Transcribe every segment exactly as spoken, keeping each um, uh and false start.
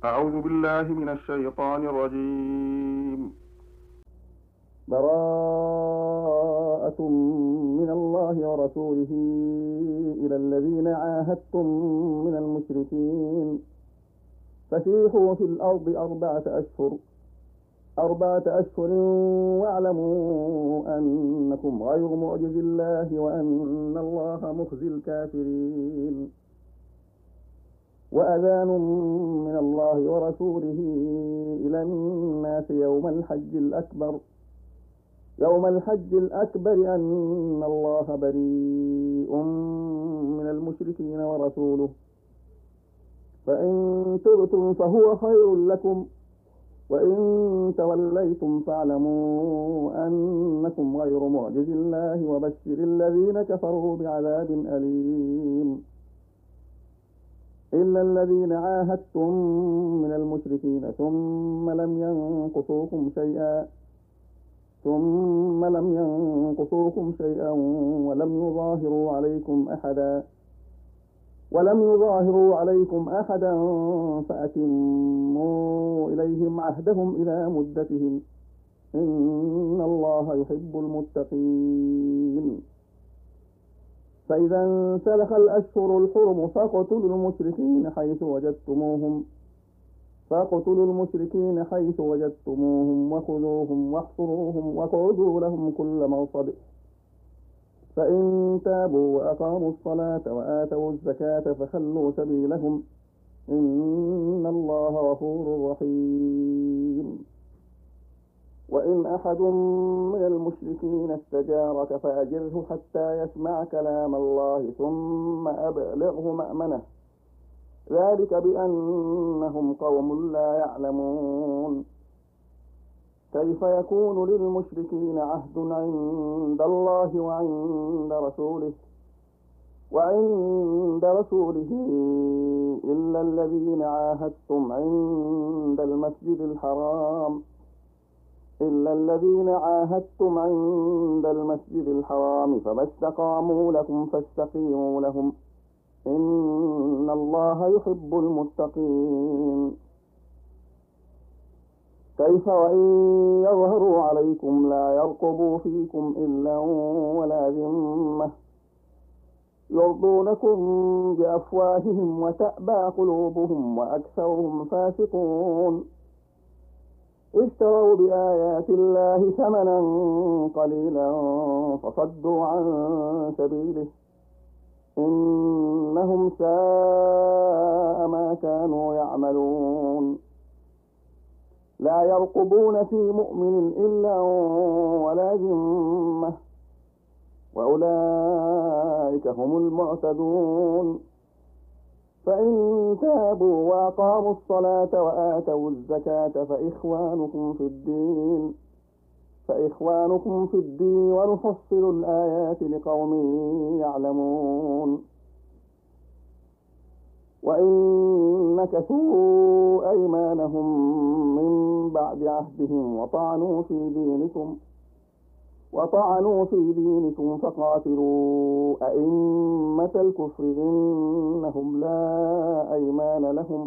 أعوذ بالله من الشيطان الرجيم. براءة من الله ورسوله إلى الذين عاهدتم من المشركين فسيحوا في الأرض أربعة أشهر أربعة أشهر واعلموا أنكم غير معجز الله وأن الله مخزي الكافرين. وأذان من الله ورسوله إلى الناس يوم الحج الأكبر يوم الحج الأكبر أن الله بريء من المشركين ورسوله، فإن تبتم فهو خير لكم، وإن توليتم فاعلموا أنكم غير معجز الله وبشر الذين كفروا بعذاب أليم. إلا الذين عاهدتم من المشركين ثم لم ينقصوكم شيئا ثم لم ينقصوكم شيئا ولم يظاهروا عليكم أحدا ولم يظاهروا عليكم أحدا فأتموا إليهم عهدهم إلى مدتهم، إن الله يحب المتقين. فإذا انسلخ الأشهر الحرم فاقتلوا المشركين حيث وجدتموهم فاقتلوا المشركين حيث وجدتموهم وخذوهم واحصروهم واقعدوا لهم كل مرصد، فإن تابوا وأقاموا الصلاة وآتوا الزكاة فخلوا سبيلهم، إن الله غفور رحيم. وإن أحد من المشركين استجارك فأجره حتى يسمع كلام الله ثم أبلغه مأمنه، ذلك بأنهم قوم لا يعلمون. كيف يكون للمشركين عهد عند الله وعند رسوله وعند رسوله إلا الذين عاهدتم عند المسجد الحرام إلا الذين عاهدتم عند المسجد الحرام فما استقاموا لكم فاستقيموا لهم، إن الله يحب المتقين. كيف وإن يظهروا عليكم لا يرقبوا فيكم إلا ولا ذمة يرضونكم بأفواههم وتأبى قلوبهم وأكثرهم فاسقون. اشتروا بآيات الله ثمنا قليلا فصدوا عن سبيله، إنهم ساء ما كانوا يعملون. لا يرقبون في مؤمن إلا ولا ذمة وأولئك هم المعتدون. فإن تابوا وأقاموا الصلاة وآتوا الزكاة فإخوانكم في الدين فإخوانكم في الدين ونفصل الآيات لقوم يعلمون. وإن نكثوا أيمانهم من بعد عهدهم وطعنوا في دينكم وطعنوا في دينكم فقاتلوا أئمة الكفر إنهم لا أيمان لهم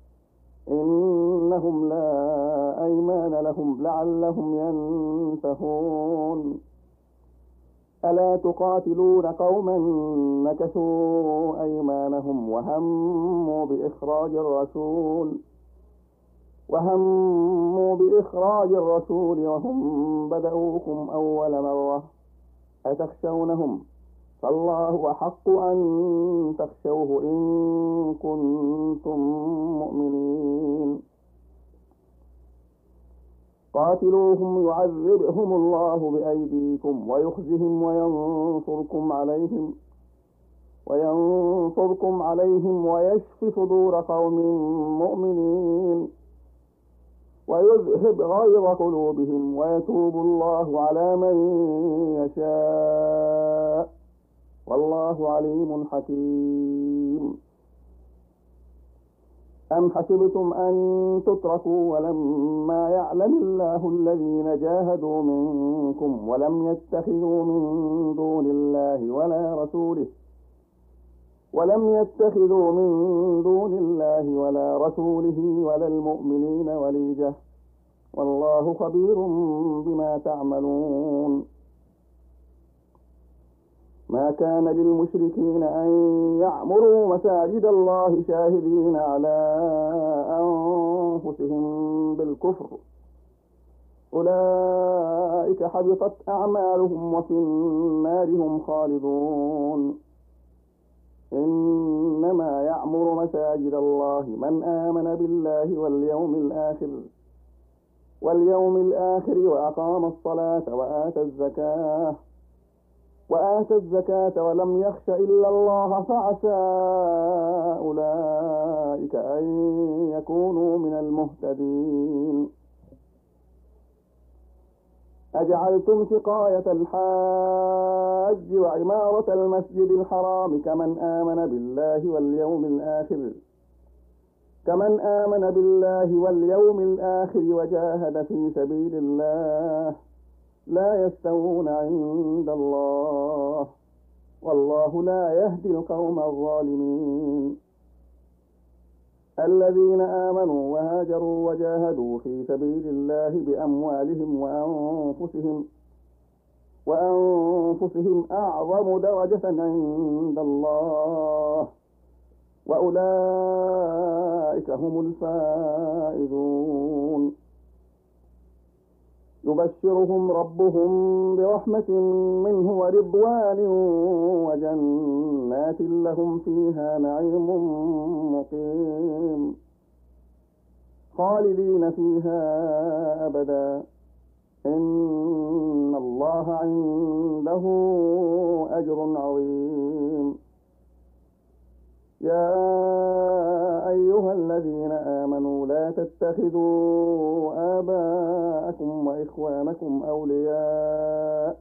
إنهم لا أيمان لهم لعلهم ينتهون. ألا تقاتلون قوما نكثوا أيمانهم وهموا بإخراج الرسول وهموا بإخراج الرسول وهم بدأوكم أول مرة أتخشونهم فالله أحق أن تخشوه إن كنتم مؤمنين. قاتلوهم يعذبهم الله بأيديكم ويخزهم وينصركم عليهم وينصركم عليهم ويشف صدور قوم مؤمنين ويذهب غيظ قلوبهم ويتوب الله على من يشاء والله عليم حكيم. أم حسبتم أن تتركوا ولما يعلم الله الذين جاهدوا منكم ولم يتخذوا من دون الله ولا رسوله ولم يتخذوا من دون الله ولا رسوله ولا المؤمنين وليجة والله خبير بما تعملون. ما كان للمشركين أن يعمروا مساجد الله شاهدين على أنفسهم بالكفر أولئك حبطت أعمالهم وفي النار هم خالدون. إنما يعمر مساجد الله من آمن بالله واليوم الآخر واليوم الآخر وأقام الصلاة وآتى الزكاة وآتى الزكاة ولم يخش إلا الله فعسى أولئك أن يكونوا من المهتدين. أجعلتم سقاية الحاج وعمارة المسجد الحرام كمن آمن بالله واليوم الآخر كمن آمن بالله واليوم الآخر وجاهد في سبيل الله لا يستوون عند الله والله لا يهدي القوم الظالمين. الذين آمنوا وهاجروا وجاهدوا في سبيل الله بأموالهم وأنفسهم وأنفسهم أعظم درجة عند الله وأولئك هم الفائزون. يبشرهم ربهم برحمة منه ورضوان وجنات لهم فيها نعيم مقيم خالدين فيها أبدا إن الله عنده أجر عظيم. يا أيها الذين آمنوا لا تتخذوا آباءكم وإخوانكم أولياء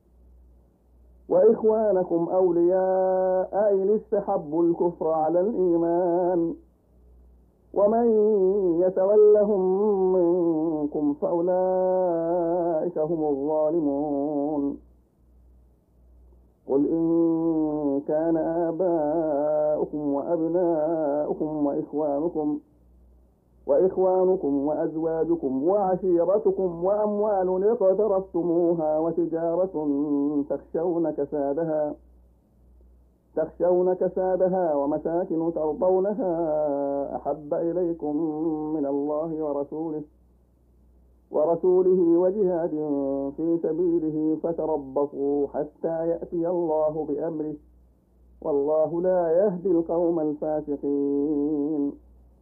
وإخوانكم أولياء إن استحبوا الكفر على الإيمان ومن يتولهم منكم فأولئك هم الظالمون. قل إن كان آباؤكم وأبناؤكم وإخوانكم وإخوانكم وأزواجكم وعشيرتكم وأموال اقترفتموها وتجارة تخشون كسادها تخشون كسادها ومساكن ترضونها أحب إليكم من الله ورسوله ورسوله وجهاد في سبيله فتربصوا حتى يأتي الله بأمره والله لا يهدي القوم الفاسقين.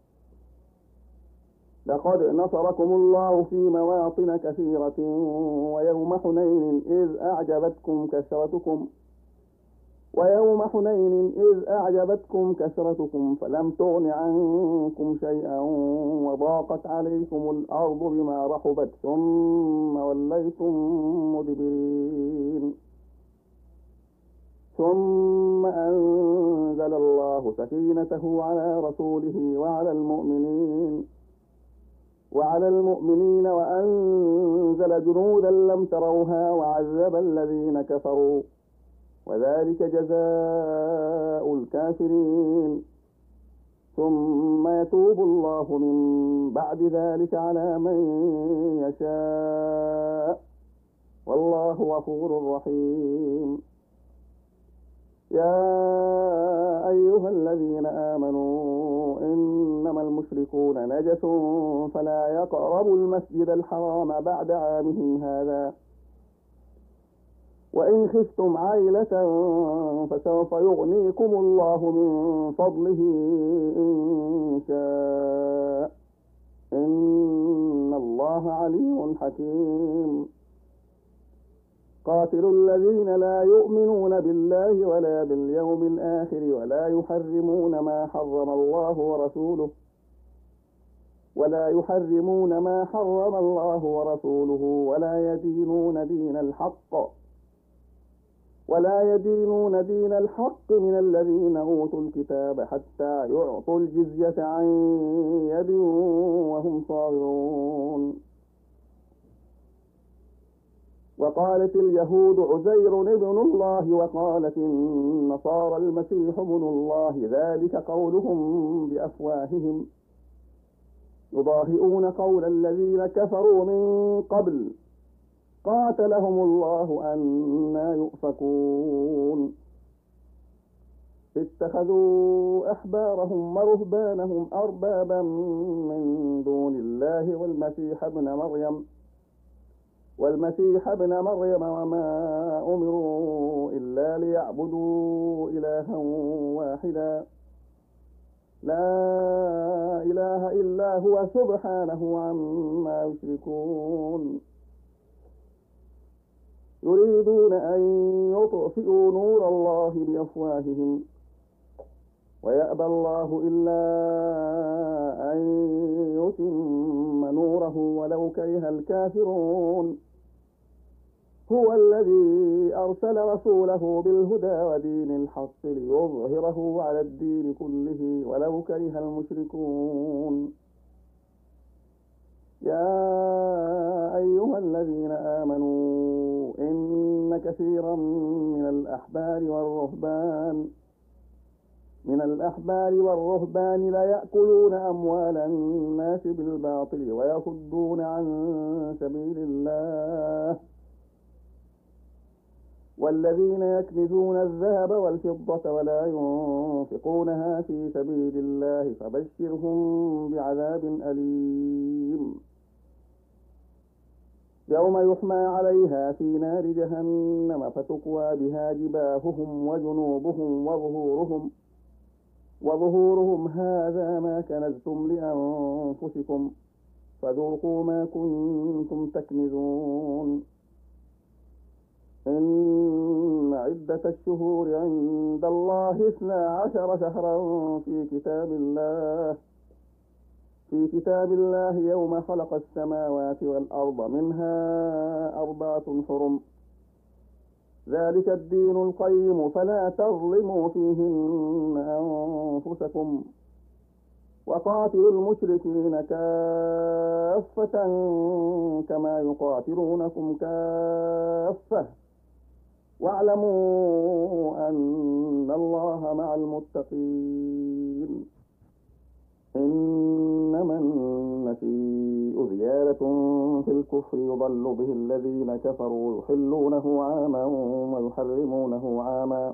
لقد نصركم الله في مواطن كثيرة ويوم حنين إذ أعجبتكم كثرتكم ويوم حنين إذ أعجبتكم كثرتكم فلم تغن عنكم شيئا وضاقت عليكم الأرض بما رحبت ثم وليتم مدبرين. ثم أنزل الله سكينته على رسوله وعلى المؤمنين وعلى المؤمنين وأنزل جنودا لم تروها وعذب الذين كفروا وذلك جزاء الكافرين. ثم يتوب الله من بعد ذلك على من يشاء والله غفور رحيم. يا أيها الذين آمنوا إنما المشركون نجس فلا يقربوا المسجد الحرام بعد عامهم هذا وإن خفتم عيلة فسوف يغنيكم الله من فضله إن شاء إن الله عليم حكيم. قاتلوا الذين لا يؤمنون بالله ولا باليوم الآخر ولا يحرمون ما حرم الله ورسوله ولا يحرمون ما حرم الله ورسوله ولا يدينون دين الحق ولا يدينون دين الحق من الذين أوتوا الكتاب حتى يعطوا الجزية عن يد وهم صاغرون. وقالت اليهود عزير ابن الله وقالت النصارى المسيح ابن الله، ذلك قولهم بأفواههم يضاهئون قول الذين كفروا من قبل قاتلهم الله أنى يؤفكون. اتخذوا أحبارهم ورهبانهم أربابا من دون الله والمسيح ابن مريم والمسيح ابن مريم وما أمروا إلا ليعبدوا إلها واحدا لا إله إلا هو سبحانه عما يشركون. يريدون أن يطفئوا نور الله بأفواههم ويأبى الله إلا أن يتم نوره ولو كره الكافرون. هو الذي أرسل رسوله بالهدى ودين الحق ليظهره على الدين كله ولو كره المشركون. يا أيها الذين آمنوا إن كثيرا من الأحبار والرهبان من الأحبار والرهبان ليأكلون أموال الناس بالباطل ويصدون عن سبيل الله، والذين يكنزون الذهب والفضة ولا ينفقونها في سبيل الله فبشرهم بعذاب أليم. يوم يحمى عليها في نار جهنم فتكوى بها جباههم وجنوبهم وظهورهم وظهورهم هذا ما كنزتم لأنفسكم فذوقوا ما كنتم تكنزون. إن عدة الشهور عند الله اثنا عشر شهرا في كتاب الله في كتاب الله يوم خلق السماوات والأرض منها أربعة حرم ذلك الدين القيم فلا تظلموا فيهن أنفسكم وقاتلوا المشركين كافة كما يقاتلونكم كافة واعلموا أن الله مع المتقين. إنما النسيء زيادة في الكفر يضل به الذين كفروا يحلونه عاما ويحرمونه عاما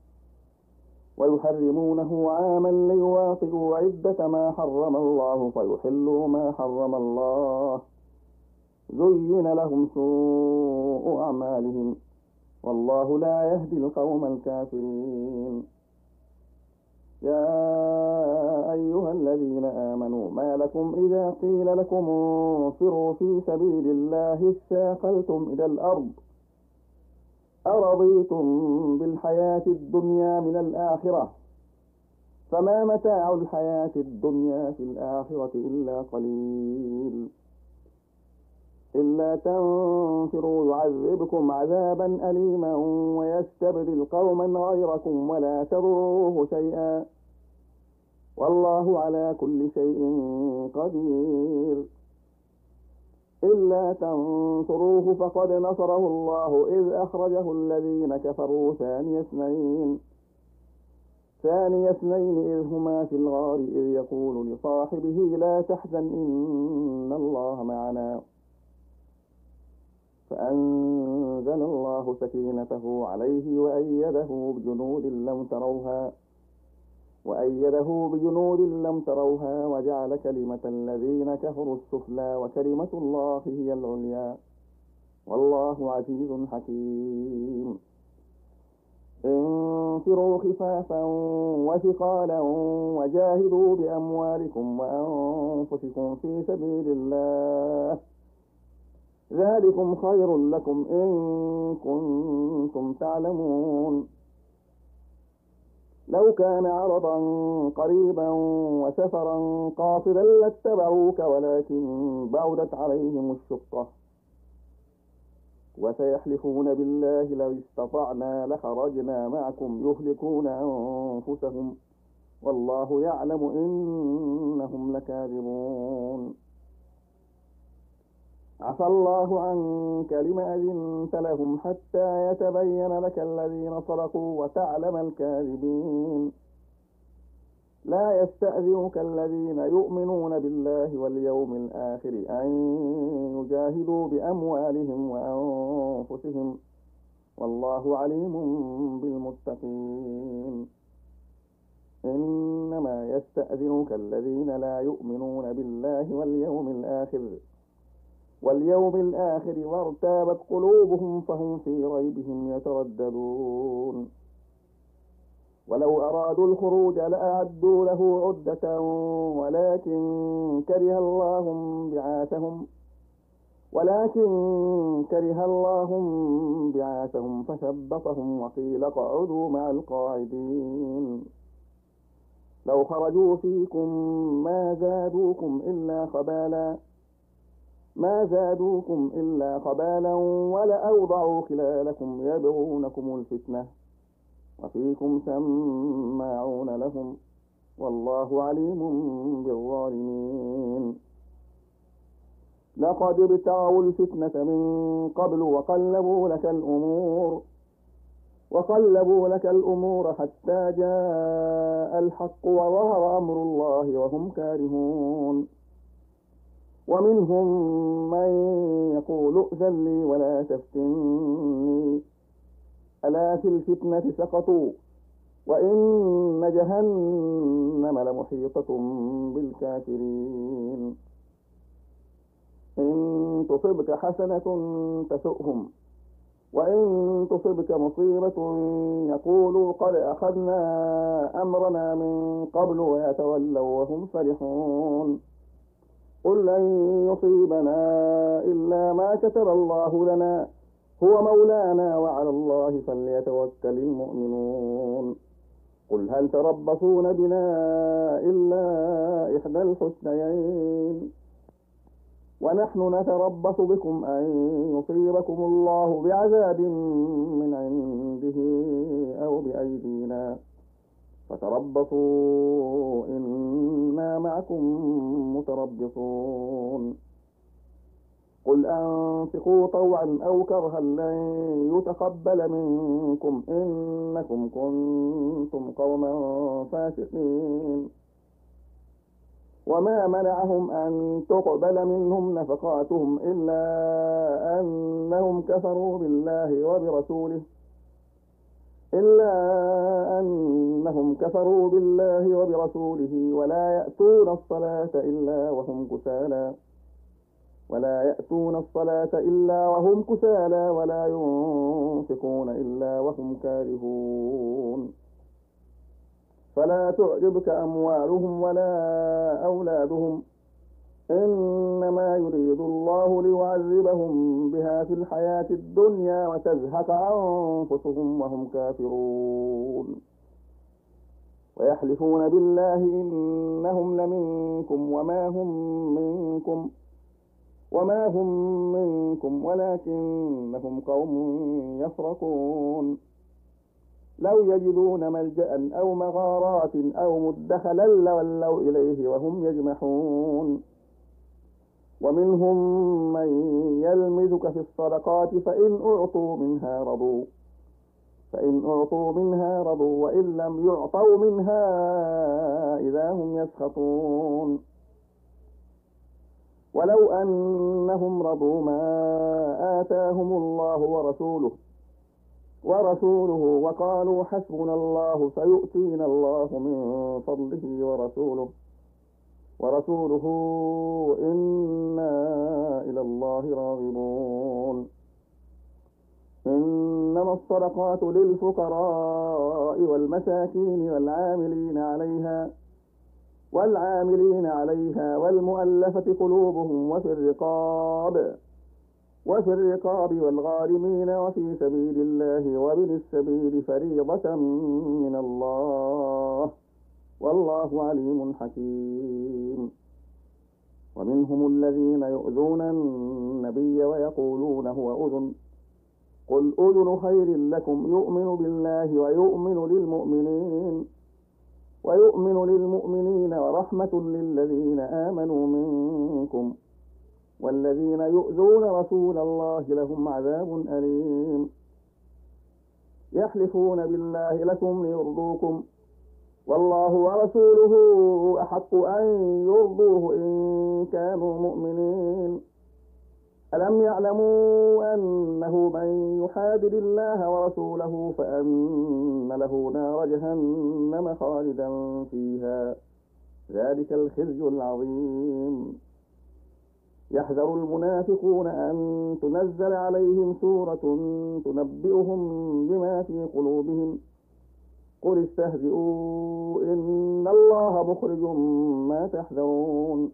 ويحرمونه عاما ليواطئوا عدة ما حرم الله فيحلوا ما حرم الله زين لهم سوء أعمالهم والله لا يهدي القوم الكافرين. يا أيها الذين آمنوا ما لكم إذا قيل لكم انفروا في سبيل الله اثاقلتم إلى الأرض أرضيتم بالحياة الدنيا من الآخرة فما متاع الحياة الدنيا في الآخرة إلا قليل. إلا تنفروا يعذبكم عذابا أليما ويستبدل قوما غيركم ولا تضروه شيئا والله على كل شيء قدير. إلا تنصروه فقد نصره الله إذ أخرجه الذين كفروا ثاني اثنين ثاني اثنين إذ هما في الغار إذ يقول لصاحبه لا تحزن إن الله معنا فأنزل الله سكينته عليه وأيده بجنود لم تروها وأيده بجنود لم تروها وجعل كلمة الذين كفروا السفلى وكلمة الله هي العليا والله عزيز حكيم. انفروا خفافا وثقالا وجاهدوا بأموالكم وأنفسكم في سبيل الله ذلكم خير لكم إن كنتم تعلمون. لو كان عرضا قريبا وسفرا قاصدا لاتبعوك ولكن بعدت عليهم الشقة وسيحلفون بالله لو استطعنا لخرجنا معكم يهلكون أنفسهم والله يعلم إنهم لكاذبون. عفى الله عنك لم أذنت لهم حتى يتبين لك الذين صدقوا وتعلم الكاذبين لا يستأذنك الذين يؤمنون بالله واليوم الآخر أن يجاهدوا بأموالهم وأنفسهم والله عليم بالمتقين إنما يستأذنك الذين لا يؤمنون بالله واليوم الآخر واليوم الآخر وارتابت قلوبهم فهم في ريبهم يترددون ولو أرادوا الخروج لأعدوا له عدة ولكن كره الله بعاثهم ولكن كره الله بعاثهم فثبطهم وقيل اقعدوا مع القاعدين لو خرجوا فيكم ما زادوكم إلا خبالا ما زادوكم إلا خبالا ولأوضعوا خلالكم يبغونكم الفتنة وفيكم سماعون لهم والله عليم بالظالمين لقد ابتغوا الفتنة من قبل وقلبوا لك الأمور وقلبوا لك الأمور حتى جاء الحق وظهر أمر الله وهم كارهون ومنهم من يقول ائذن لي ولا تفتني ألا في الفتنة سقطوا وإن جهنم لمحيطة بالكافرين إن تصبك حسنة تسؤهم وإن تصبك مصيبة يقولوا قد أخذنا أمرنا من قبل ويتولوا وهم فرحون قل لن يصيبنا إلا ما كتب الله لنا هو مولانا وعلى الله فليتوكل المؤمنون قل هل تربصون بنا إلا إحدى الحسنيين ونحن نتربص بكم أن يصيبكم الله بعذاب من عنده أو بأيدينا فتربصوا إنا معكم متربصون قل أنفقوا طوعا أو كرها لن يتقبل منكم إنكم كنتم قوما فاسقين وما منعهم أن تقبل منهم نفقاتهم إلا أنهم كفروا بالله وبرسوله إلا أنهم كفروا بالله وبرسوله ولا يأتون الصلاة إلا وهم كسالى ولا يأتون الصلاة إلا وهم كسالى ولا ينفقون إلا وهم كارهون فلا تعجبك أموالهم ولا أولادهم إنما يريد الله ليعذبهم بها في الحياة الدنيا وتزهق أنفسهم وهم كافرون ويحلفون بالله إنهم لمنكم وما هم منكم وما هم منكم ولكنهم قوم يفرقون لو يجدون ملجأ أو مغارات أو مدخلا لولوا إليه وهم يجمحون ومنهم من يلمزك في الصدقات فإن أعطوا منها رضوا فإن أعطوا منها رضوا وإن لم يعطوا منها إذا هم يسخطون ولو أنهم رضوا ما آتاهم الله ورسوله ورسوله وقالوا حسبنا الله سيؤتينا الله من فضله ورسوله ورسوله إنا إلى الله راغبون إنما الصدقات للفقراء والمساكين والعاملين عليها والعاملين عليها والمؤلفة قلوبهم وفي الرقاب وفي الرقاب والغارمين وفي سبيل الله وابن السبيل فريضة من الله والله عليم حكيم ومنهم الذين يؤذون النبي ويقولون هو أذن قل أذن خير لكم يؤمن بالله ويؤمن للمؤمنين ويؤمن للمؤمنين ورحمة للذين آمنوا منكم والذين يؤذون رسول الله لهم عذاب أليم. يحلفون بالله لكم ليرضوكم والله ورسوله أحق أن يرضوه إن كانوا مؤمنين. ألم يعلموا أنه من يحادد الله ورسوله فأن له نار جهنم خالدا فيها ذلك الخزي العظيم. يحذر المنافقون أن تنزل عليهم سورة تنبئهم بما في قلوبهم قل استهزئوا إن الله مخرج ما تحذرون.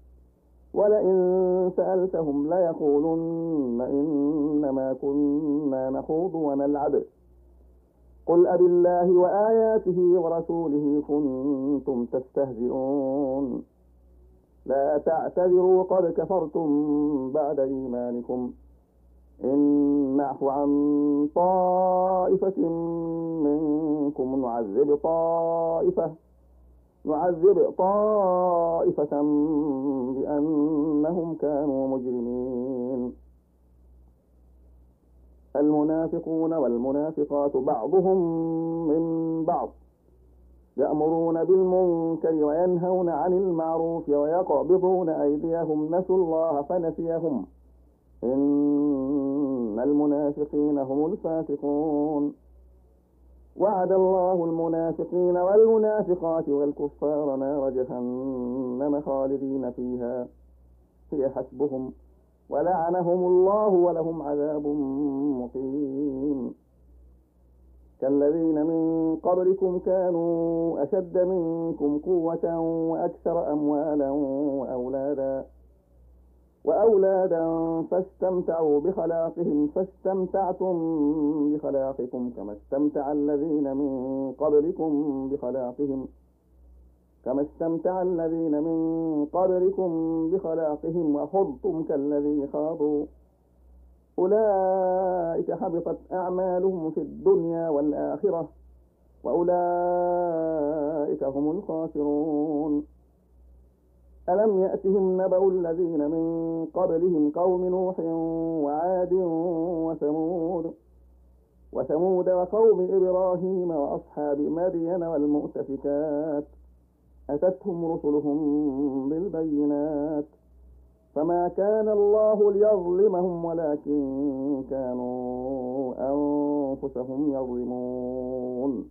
ولئن سألتهم ليقولن إنما كنا نخوض ونلعب قل أبالله وآياته ورسوله كنتم تستهزئون. لا تعتذروا قد كفرتم بعد إيمانكم إن نعفو عن طائفة منكم نعذب طائفة نعذب طائفة بأنهم كانوا مجرمين. المنافقون والمنافقات بعضهم من بعض يأمرون بالمنكر وينهون عن المعروف ويقبضون أيديهم نسوا الله فنسيهم إن المنافقين هم الفاسقون. وعد الله المنافقين والمنافقات والكفار نار جهنم خالدين فيها هي حسبهم ولعنهم الله ولهم عذاب مقيم. كالذين من قبلكم كانوا أشد منكم قوة وأكثر أموالا وأولادا وأولادا فاستمتعوا بخلاقهم فاستمتعتم بخلاقكم كما استمتع الذين من قبلكم بخلاقهم كما استمتع الذين من قبلكم بخلاقهم وخضتم كالذي خاضوا أولئك حبطت أعمالهم في الدنيا والآخرة وأولئك هم الخاسرون. ألم يأتهم نبأ الذين من قبلهم قوم نوح وعاد وثمود وثمود وقوم إبراهيم وأصحاب مدين والمؤتفكات أتتهم رسلهم بالبينات فما كان الله ليظلمهم ولكن كانوا أنفسهم يظلمون.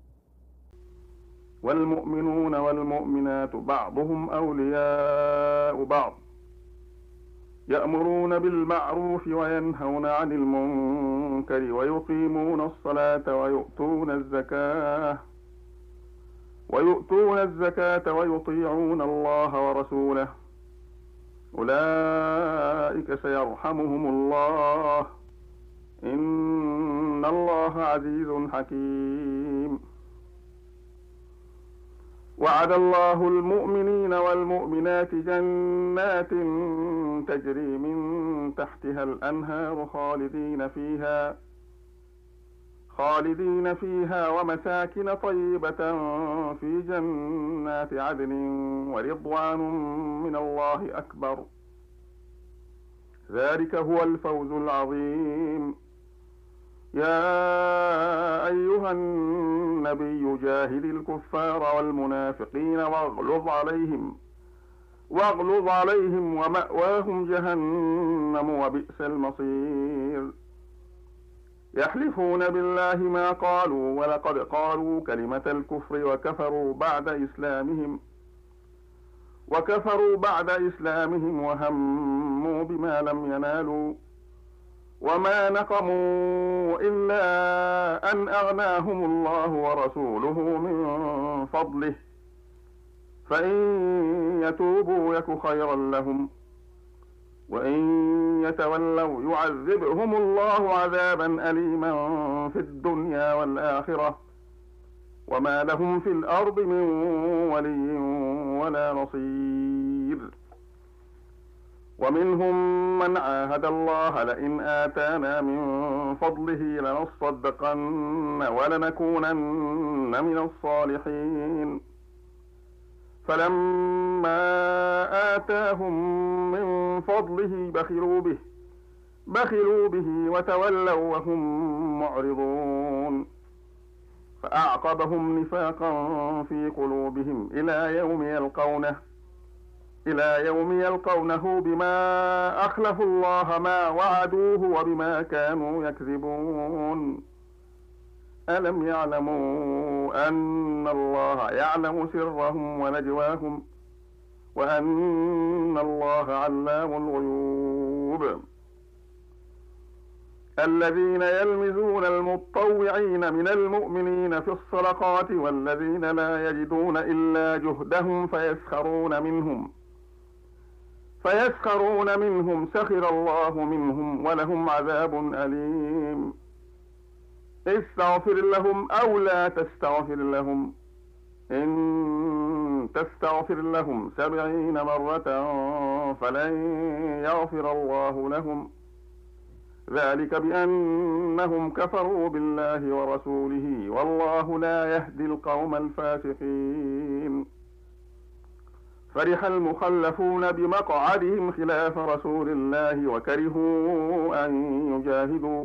والمؤمنون والمؤمنات بعضهم أولياء بعض يأمرون بالمعروف وينهون عن المنكر ويقيمون الصلاة ويؤتون الزكاة ويؤتون الزكاة ويطيعون الله ورسوله أولئك سيرحمهم الله إن الله عزيز حكيم. وعد الله المؤمنين والمؤمنات جنات تجري من تحتها الأنهار خالدين فيها خالدين فيها ومساكن طيبة في جنات عدن ورضوان من الله أكبر ذلك هو الفوز العظيم. يا أيها النبي جاهد الكفار والمنافقين واغلظ عليهم واغلظ عليهم ومأواهم جهنم وبئس المصير. يحلفون بالله ما قالوا ولقد قالوا كلمة الكفر وكفروا بعد إسلامهم وكفروا بعد إسلامهم وهموا بما لم ينالوا وما نقموا إلا أن أغناهم الله ورسوله من فضله فإن يتوبوا يك خيرا لهم وإن يتولوا يعذبهم الله عذابا أليما في الدنيا والآخرة وما لهم في الأرض من ولي ولا نصير. ومنهم من عاهد الله لئن آتانا من فضله لنصدقن ولنكونن من الصالحين فلما آتاهم من فضله بخلوا به بخلوا به وتولوا وهم معرضون فأعقبهم نفاقا في قلوبهم إلى يوم يلقونه إلى يوم يلقونه بما أخلفوا الله ما وعدوه وبما كانوا يكذبون ألم يعلموا أن الله يعلم سرهم ونجواهم وأن الله علام الغيوب الذين يلمزون المطوعين من المؤمنين في الصدقات والذين لا يجدون إلا جهدهم فيسخرون منهم فيسخرون منهم سخر الله منهم ولهم عذاب أليم استغفر لهم أو لا تستغفر لهم إن تستغفر لهم سبعين مرة فلن يغفر الله لهم ذلك بأنهم كفروا بالله ورسوله والله لا يهدي القوم الفاسقين فرح المخلفون بمقعدهم خلاف رسول الله وكرهوا أن يجاهدوا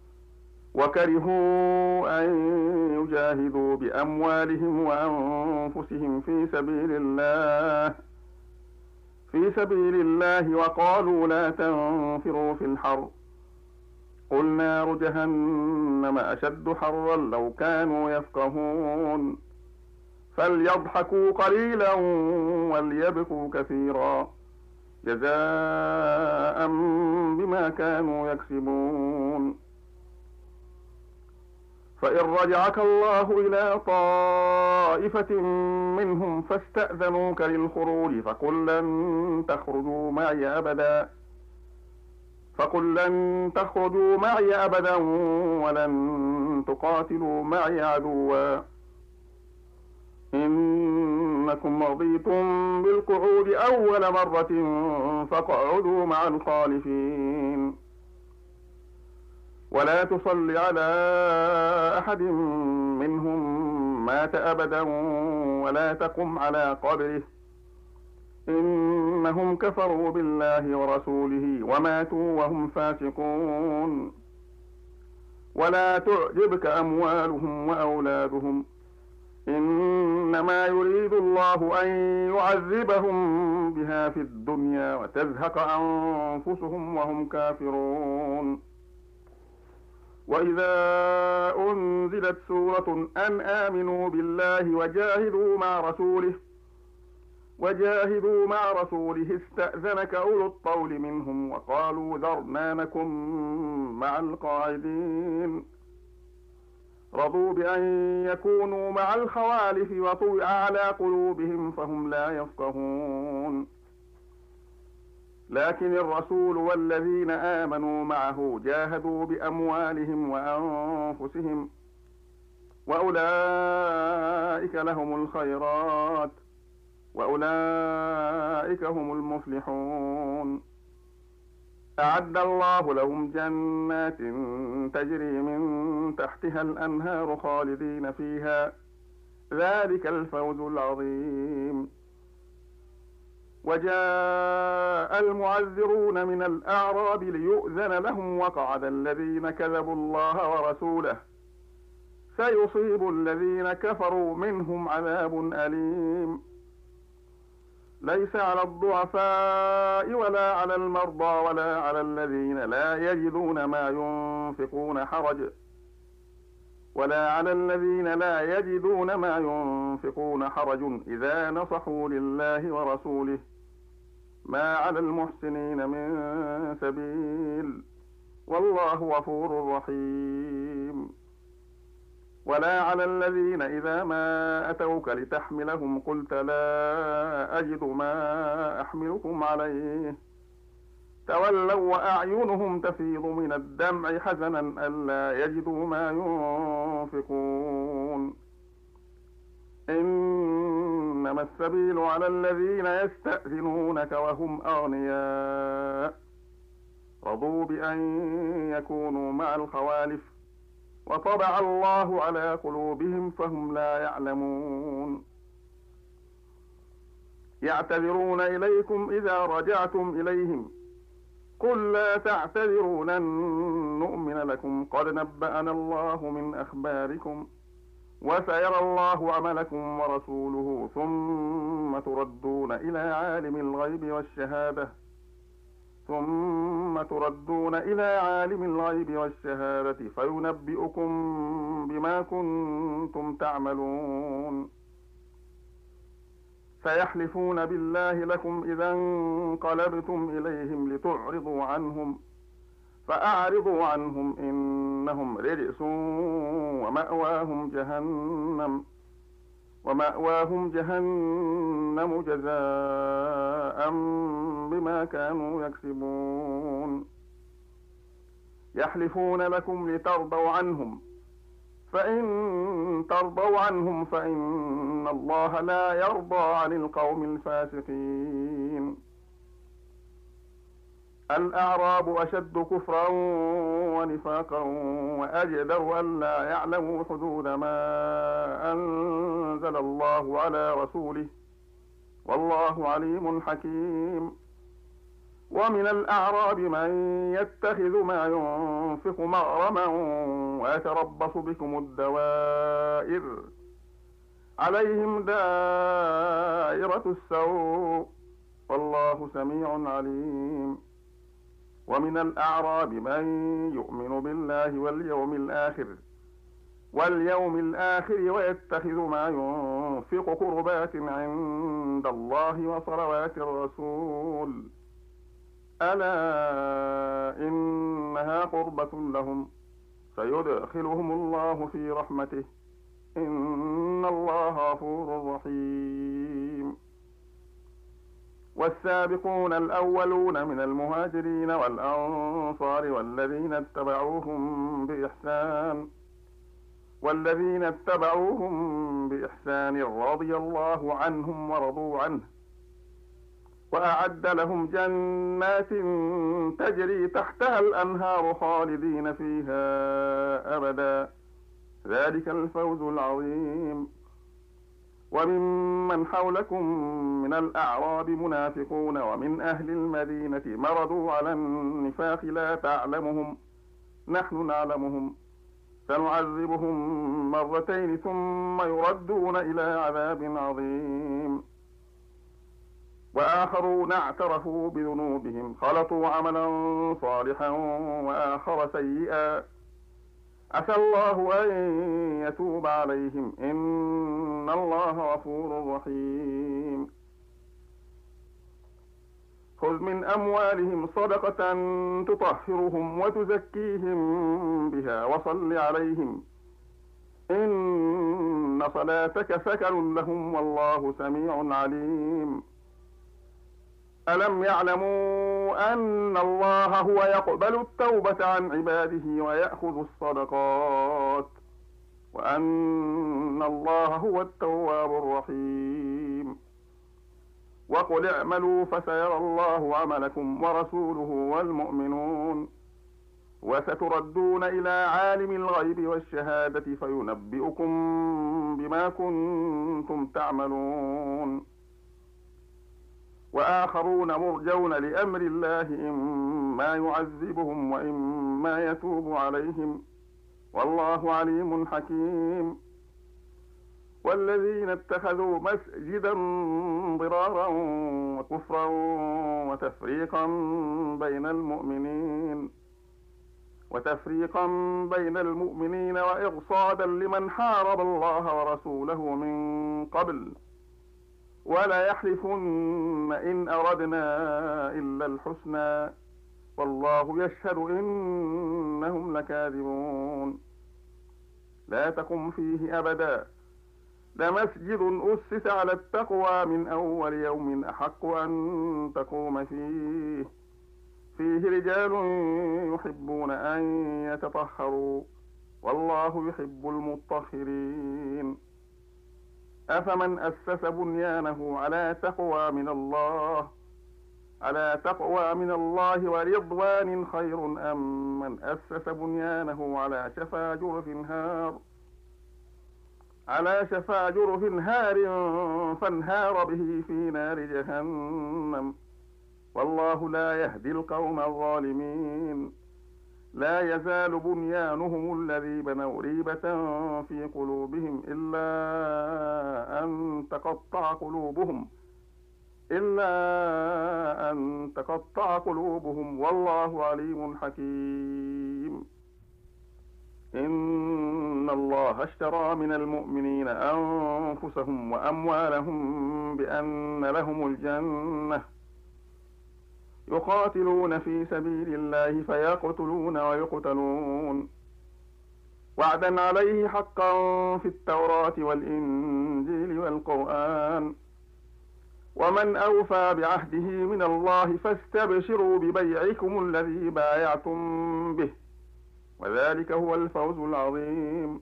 وكرهوا أن يجاهدوا بأموالهم وأنفسهم في سبيل الله في سبيل الله وقالوا لا تنفروا في الحر قل نار جهنم أشد حرا لو كانوا يفقهون فليضحكوا قليلا وليبكوا كثيرا جزاء بما كانوا يكسبون فإن رجعك الله إلى طائفة منهم فاستأذنوك للخروج فقل لن تخرجوا معي أبدا فقل لن تخرجوا معي أبدا ولن تقاتلوا معي عدوا إنكم رضيتم بالقعود أول مرة فاقعدوا مع الخالفين ولا تصل على أحد منهم مات أبدا ولا تقم على قبره إنهم كفروا بالله ورسوله وماتوا وهم فاسقون ولا تعجبك أموالهم وأولادهم إنما يريد الله أن يعذبهم بها في الدنيا وتزهق أنفسهم وهم كافرون وإذا أنزلت سورة أن آمنوا بالله وجاهدوا مع رسوله وجاهدوا مع رسوله استأذنك أولو الطول منهم وقالوا ذرنا نكن مع القاعدين رضوا بأن يكونوا مع الخوالف وطوع على قلوبهم فهم لا يفقهون لكن الرسول والذين آمنوا معه جاهدوا بأموالهم وأنفسهم وأولئك لهم الخيرات وأولئك هم المفلحون أعد الله لهم جنات تجري من تحتها الأنهار خالدين فيها ذلك الفوز العظيم وجاء المعذرون من الأعراب ليؤذن لهم وقعد الذين كذبوا الله ورسوله سيصيب الذين كفروا منهم عذاب أليم ليس على الضعفاء ولا على المرضى ولا على الذين لا يجدون ما ينفقون حرج ولا على الذين لا يجدون ما ينفقون حرج إذا نصحوا لله ورسوله ما على المحسنين من سبيل والله غفور رحيم ولا على الذين إذا ما أتوك لتحملهم قلت لا أجد ما أحملكم عليه تولوا وأعينهم تفيض من الدمع حزنا ألا يجدوا ما ينفقون إنما السبيل على الذين يستأذنونك وهم أغنياء رضوا بأن يكونوا مع الخوالف وطبع الله على قلوبهم فهم لا يعلمون يعتذرون إليكم إذا رجعتم إليهم قل لا تعتذروا لن نؤمن لكم قد نبأنا الله من أخباركم وسيرى الله عملكم ورسوله ثم تردون إلى عالم الغيب والشهادة ثم تردون إلى عالم الغيب والشهادة فينبئكم بما كنتم تعملون سيحلفون بالله لكم إذا انقلبتم إليهم لتعرضوا عنهم فأعرضوا عنهم إنهم رجس ومأواهم جهنم ومأواهم جهنم جزاء بما كانوا يكسبون يحلفون لكم لترضوا عنهم فإن ترضوا عنهم فإن الله لا يرضى عن القوم الفاسقين الأعراب أشد كفرا ونفاقا وأجدر أن لا يعلموا حدود ما أنزل الله على رسوله والله عليم حكيم ومن الأعراب من يتخذ ما ينفق مغرما ويتربص بكم الدوائر عليهم دائرة السوء والله سميع عليم ومن الأعراب من يؤمن بالله واليوم الآخر واليوم الآخر ويتخذ ما ينفق قربات عند الله وصلوات الرسول ألا إنها قربة لهم سيدخلهم الله في رحمته إن الله غفور رحيم والسابقون الأولون من المهاجرين والأنصار والذين اتبعوهم بإحسان والذين اتبعوهم بإحسان رضي الله عنهم ورضوا عنه وأعد لهم جنات تجري تحتها الأنهار خالدين فيها أبدا ذلك الفوز العظيم وممن حولكم من الأعراب منافقون ومن أهل المدينة مرضوا على النفاق لا تعلمهم نحن نعلمهم سنعذبهم مرتين ثم يردون إلى عذاب عظيم وآخرون اعترفوا بذنوبهم خلطوا عملا صالحا وآخر سيئا عسى الله أن يتوب عليهم إن الله غفور رحيم خذ من أموالهم صدقة تطهرهم وتزكيهم بها وصل عليهم إن صلاتك سكن لهم والله سميع عليم ألم يعلموا أن الله هو يقبل التوبة عن عباده ويأخذ الصدقات وأن الله هو التواب الرحيم وقل اعملوا فسيرى الله عملكم ورسوله والمؤمنون وستردون إلى عالم الغيب والشهادة فينبئكم بما كنتم تعملون وآخرون مرجون لأمر الله إما يعذبهم وإما يتوب عليهم والله عليم حكيم والذين اتخذوا مسجدا ضرارا وكفرا وتفريقا بين المؤمنين وتفريقا بين المؤمنين وإرصادا لمن حارب الله ورسوله من قبل ولا يحلفن إن أردنا إلا الحسنى والله يشهد إنهم لكاذبون لا تقم فيه أبدا لمسجد أسس على التقوى من أول يوم أحق أن تقوم فيه فيه رجال يحبون أن يتطهروا والله يحب المطهرين أفمن أسس بنيانه على تقوى من الله على تقوى من الله ورضوان خير أم من أسس بنيانه على شفا جرف هار على شفا جرف هار فانهار به في نار جهنم والله لا يهدي القوم الظالمين لا يزال بنيانهم الذي بنوا ريبة في قلوبهم إلا أن تقطع قلوبهم إلا أن تقطع قلوبهم والله عليم حكيم إن الله اشترى من المؤمنين أنفسهم وأموالهم بأن لهم الجنة يقاتلون في سبيل الله فيقتلون ويقتلون وعدا عليه حقا في التوراة والإنجيل والقرآن ومن أوفى بعهده من الله فاستبشروا ببيعكم الذي بايعتم به وذلك هو الفوز العظيم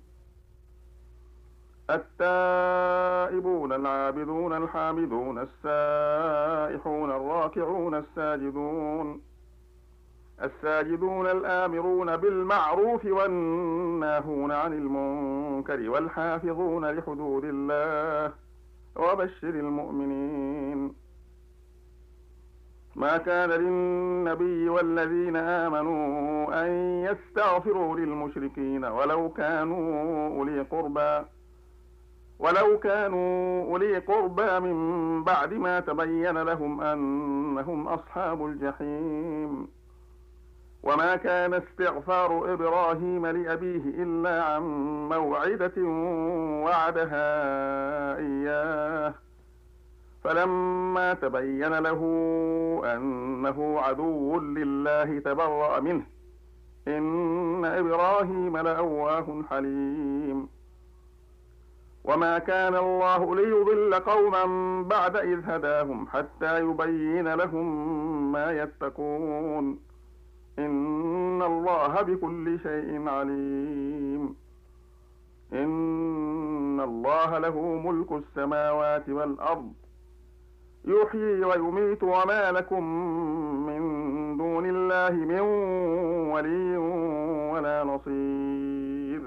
التائبون العابدون الحامدون السائحون الراكعون الساجدون الساجدون الآمرون بالمعروف والناهون عن المنكر والحافظون لحدود الله وبشر المؤمنين ما كان للنبي والذين آمنوا أن يستغفروا للمشركين ولو كانوا أولي قربى ولو كانوا أولي قربى من بعد ما تبين لهم أنهم أصحاب الجحيم وما كان استغفار إبراهيم لأبيه إلا عن موعدة وعدها إياه فلما تبين له أنه عدو لله تبرأ منه إن إبراهيم لأواه حليم وما كان الله ليضل قوما بعد إذ هداهم حتى يبين لهم ما يتقون إن الله بكل شيء عليم إن الله له ملك السماوات والأرض يحيي ويميت وما لكم من دون الله من ولي ولا نصير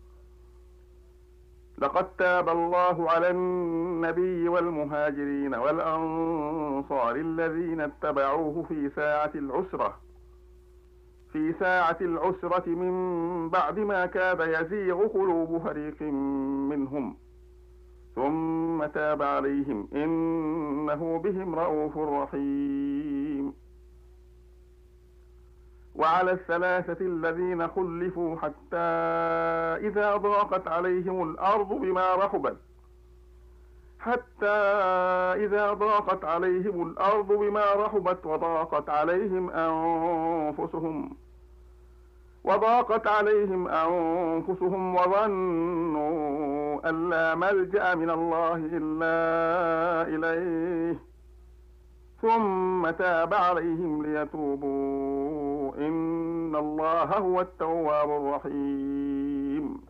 لقد تاب الله على النبي والمهاجرين والأنصار الذين اتبعوه في ساعة العسرة في ساعة العسرة من بعد ما كاد يزيغ قلوب فريق منهم ثم تاب عليهم إنه بهم رءوف رحيم وعلى الثلاثة الذين خلفوا حتى إذا ضاقت عليهم الأرض بما رحبت حتى إذا ضاقت عليهم الأرض بما رحبت وضاقت عليهم أنفسهم وضاقت عليهم أنفسهم وظنوا أن لا ملجأ من الله إلا إليه ثم تاب عليهم ليتوبوا إن الله هو التواب الرحيم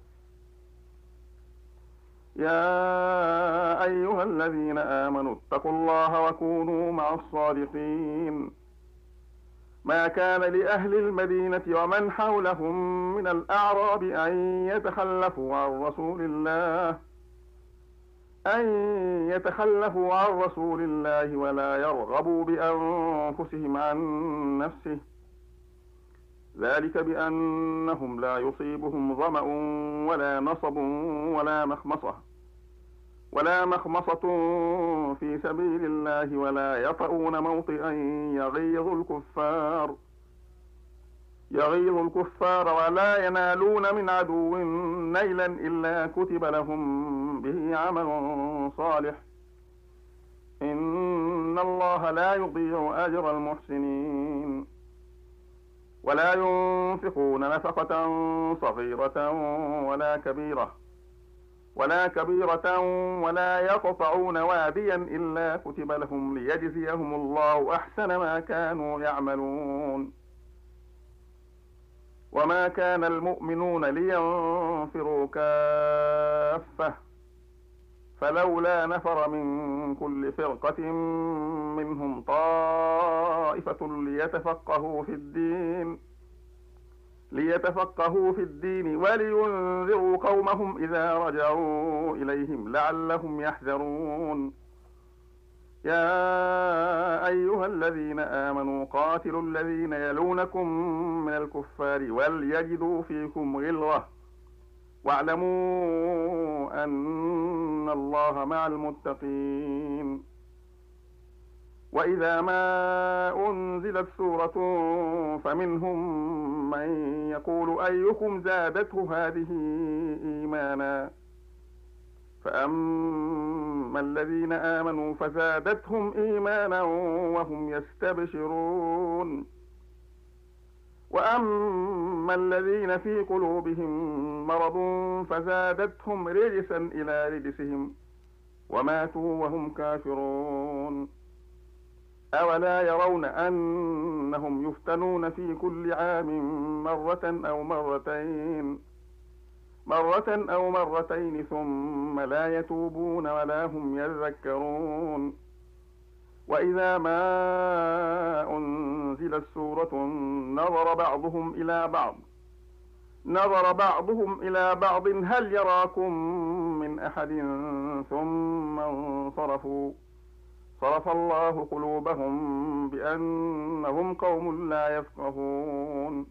يا أيها الذين آمنوا اتقوا الله وكونوا مع الصادقين ما كان لأهل المدينة ومن حولهم من الأعراب أن يتخلفوا عن رسول الله أن يتخلفوا عن رسول الله ولا يرغبوا بأنفسهم عن نفسه ذلك بأنهم لا يصيبهم ظمأ ولا نصب ولا مخمصة ولا مخمصة في سبيل الله ولا يطؤون موطئا يغيظ الكفار يغيظ الكفار ولا ينالون من عدو نيلا إلا كتب لهم به عمل صالح إن الله لا يضيع أجر المحسنين ولا ينفقون نفقة صغيرة ولا كبيرة ولا كبيرة ولا يقطعون واديا إلا كتب لهم ليجزيهم الله أحسن ما كانوا يعملون وما كان المؤمنون لينفروا كافة فلولا نفر من كل فرقة منهم طائفة ليتفقهوا في الدين ليتفقهوا في الدين ولينذروا قومهم إذا رجعوا إليهم لعلهم يحذرون يا أيها الذين آمنوا قاتلوا الذين يلونكم من الكفار وليجدوا فيكم غلظة واعلموا أن الله مع المتقين وإذا ما أنزلت سورة فمنهم من يقول أيكم زادته هذه إيمانا فأما الذين آمنوا فزادتهم إيمانا وهم يستبشرون وأما الذين في قلوبهم مرض فزادتهم رجسا إلى رجسهم وماتوا وهم كافرون أولا يرون أنهم يفتنون في كل عام مرة أو مرتين مرة أو مرتين ثم لا يتوبون ولا هم يذكرون وإذا ما أنزلت سورة نظر بعضهم إلى بعض نظر بعضهم إلى بعض هل يراكم من أحد ثم انصرفوا صرف الله قلوبهم بأنهم قوم لا يفقهون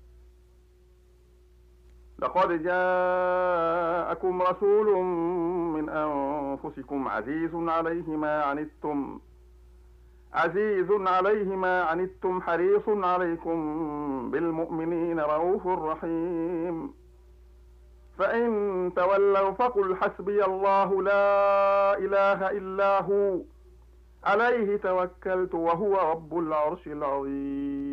لقد جاءكم رسول من أنفسكم عزيز عليه ما عنتم عزيز عليه ما عنتم حريص عليكم بالمؤمنين رؤوف رحيم فإن تولوا فقل حسبي الله لا إله إلا هو عليه توكلت وهو رب العرش العظيم